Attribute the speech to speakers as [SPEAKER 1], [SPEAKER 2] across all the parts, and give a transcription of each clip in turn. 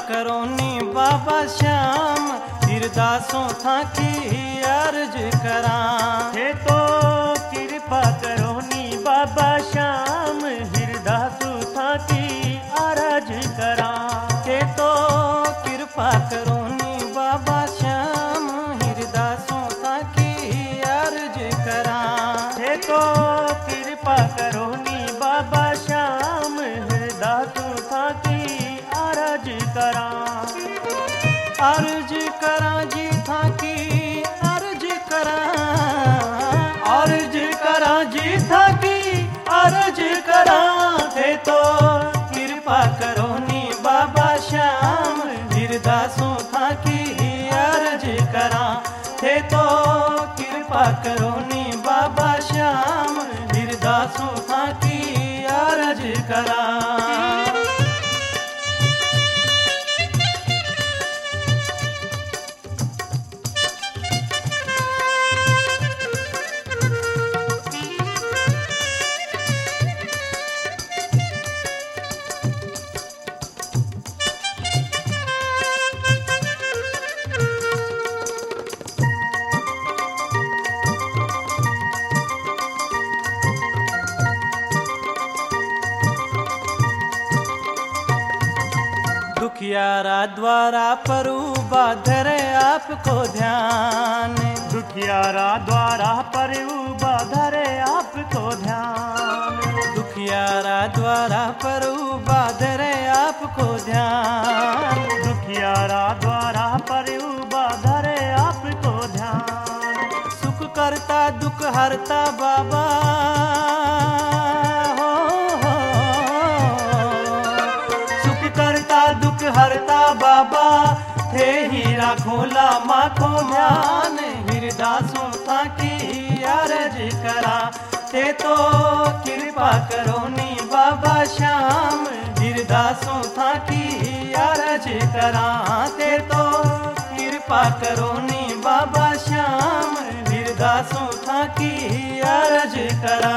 [SPEAKER 1] करोनी बाबा श्याम हिरदासों था की अर्ज करा।
[SPEAKER 2] थे तो कृपा करोनी बाबा श्याम हिरदासों था की अर्ज करा।
[SPEAKER 1] थे तो कृपा करोनी बाबा श्याम हिरदासों था की अर्ज करा।
[SPEAKER 2] थे तो कृपा करोनी बाबा श्याम हिरदासों था की अर्ज करा।
[SPEAKER 1] अर्ज करा जी था की अर्ज करा।
[SPEAKER 2] अर्ज करा जी था की अर्ज करा।
[SPEAKER 1] थे तो कृपा करोनी बाबा श्याम हिरदासों था की अर्ज करा। थे तो कृपा करोनी बाबा श्याम हिरदासों था की अर्ज करा। दुखियारा द्वारा परु बाधरे आपको ध्यान।
[SPEAKER 2] दुखियारा द्वारा परु बाधरे आपको ध्यान।
[SPEAKER 1] दुखियारा द्वारा परु बाधरे आपको ध्यान।
[SPEAKER 2] दुखियारा द्वारा परु बाधरे आपको ध्यान।
[SPEAKER 1] सुख करता दुख हरता बाबा दुख हरता बाबा। थे ही राखो लामा को ध्यान हिरदासों था की अर्ज करा। थे तो कृपा करोनी बाबा श्याम हिरदासों था की अर्ज करा। थे तो कृपा करोनी बाबा श्याम हिरदासों था की अर्ज करा।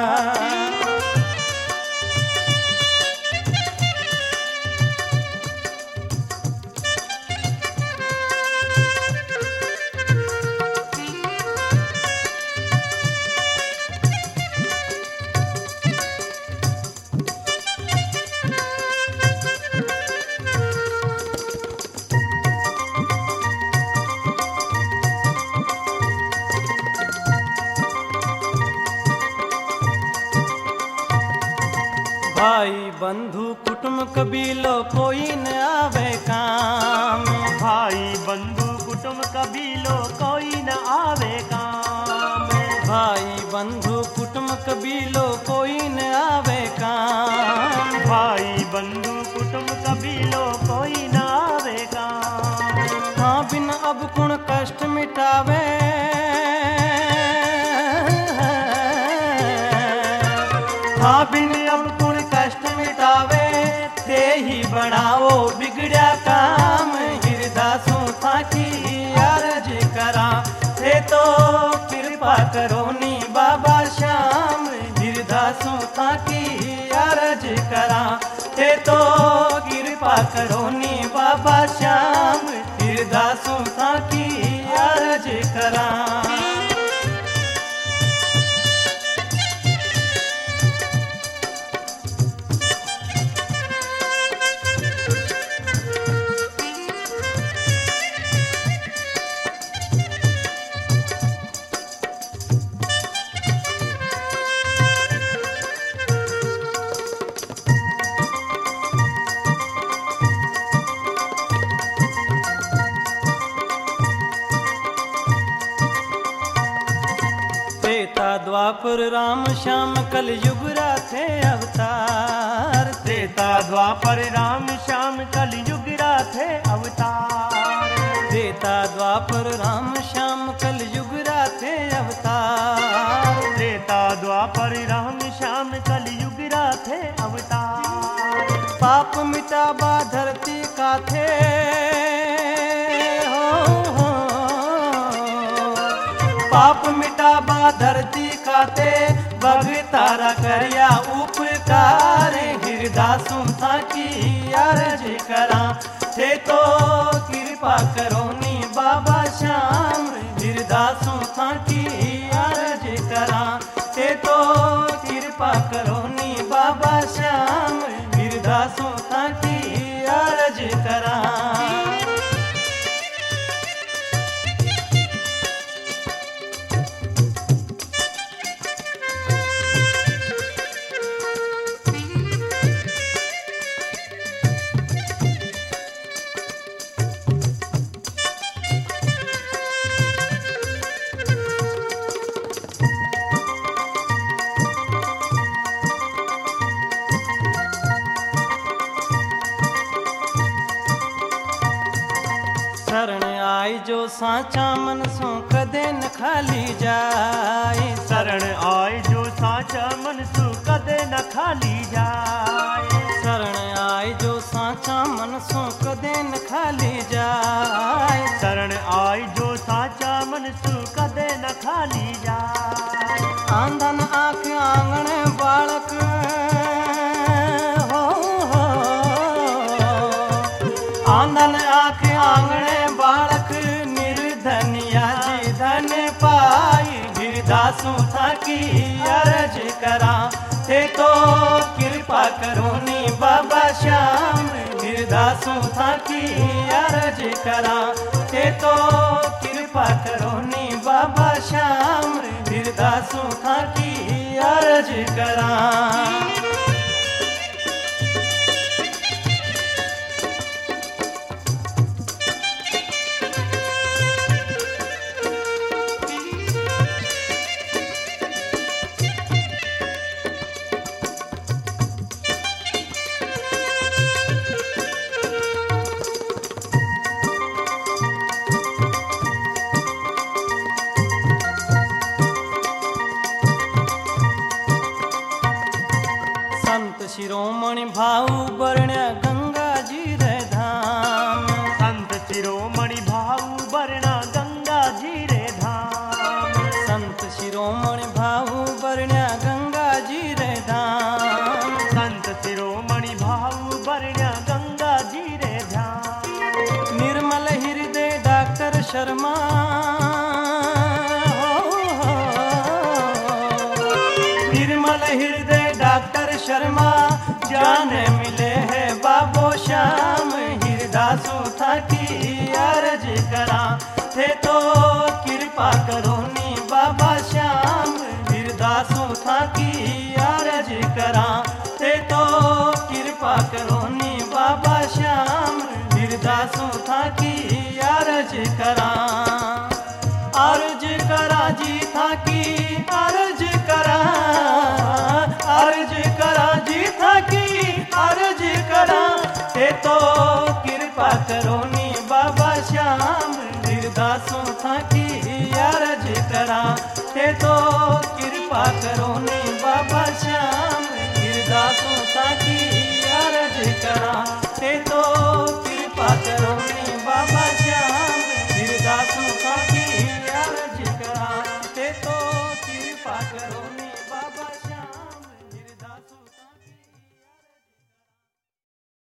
[SPEAKER 1] भाई बंधु कुटुंब कबीलो कोई न आवे काम।
[SPEAKER 2] भाई बंधु कुटुंब कबीलो कोई न आवे काम।
[SPEAKER 1] भाई बंधु कुटुंब कबीलो कोई न आवे काम।
[SPEAKER 2] भाई बंधु कुटुंब कबीलो कोई न आवे काम।
[SPEAKER 1] हाँ बिन अब कुण कष्ट मिटावे। हाँ बिन अब कुण कष्ट मिटावे। ते ही बढ़ाओ बिगड़िया काम हिरदासों था की अर्ज करा। थे तो कृपा करोनी बाबा श्याम हिरदासों था की अर्ज करा। थे तो कृपा करोनी बाबा श्याम हिरदासों था की अर्ज करा। द्वापर राम श्याम कल युग राथे अवतार।
[SPEAKER 2] त्रेता द्वापर राम श्याम कल युग राथे अवतार।
[SPEAKER 1] त्रेता द्वापर राम श्याम कल युग राथे अवतार।
[SPEAKER 2] त्रेता द्वापर राम श्याम कल युग राथे अवतार।
[SPEAKER 1] पाप मिटाबा धरती का थे पाप मिटाबा धरती खाते भगतारा करिया उपकार हिरदासों था की अर्ज करा। थे तो कृपा करो नी बाबा श्याम गिरदासों था की अर्ज करा थे तो कृपा करो नी बाबा श्याम गिरदासों था की अर्ज करा। शरण आई जो साचा मन सो कदे न खाली जाए
[SPEAKER 2] शरण आए जो साचा मन सु कदे न खाली जाए
[SPEAKER 1] शरण आई जो साचा मन सो कदे न खाली जाए
[SPEAKER 2] शरण आए जो साचा मन सु कदे न खाली जाए।
[SPEAKER 1] आंधन आंख आंगण बालक हो आंधन आंख आंगण बालक निर्धनिया जी धन पाई गिरदासों था की अर्ज करा थे तो कृपा करो नी बाबा श्याम गिरदासों था की अर्ज करा थे तो कृपा करो नी बाबा श्याम गिरदासों था की अर्ज करा। संत शिरोमणि भाऊ वर्ण्य गंगा जी रे धाम
[SPEAKER 2] संत शिरोमणि भाऊ वर्णा गंगा जी रे धाम
[SPEAKER 1] संत शिरोमणि भाऊ वर्ण्य गंगा जी रे धाम
[SPEAKER 2] संत शिरोमणि भाऊ वर्णा गंगा जी रे धाम।
[SPEAKER 1] निर्मल हृदय डॉक्टर शर्मा निर्मल हृदय डॉक्टर शर्मा जाने मिले है बाबो श्याम गिरदासों था की अर्ज करा थे तो कृपा करो नी बाबा श्याम गिरदासों था की अर्ज करा थे तो कृपा करो नी बाबा श्याम गिरदासों था की अर्ज करा। अर्ज करा जी था की अर्ज करा अर्ज करा जी था की अर्ज करा ते तो कृपा करो नी बाबा श्याम गिरदासों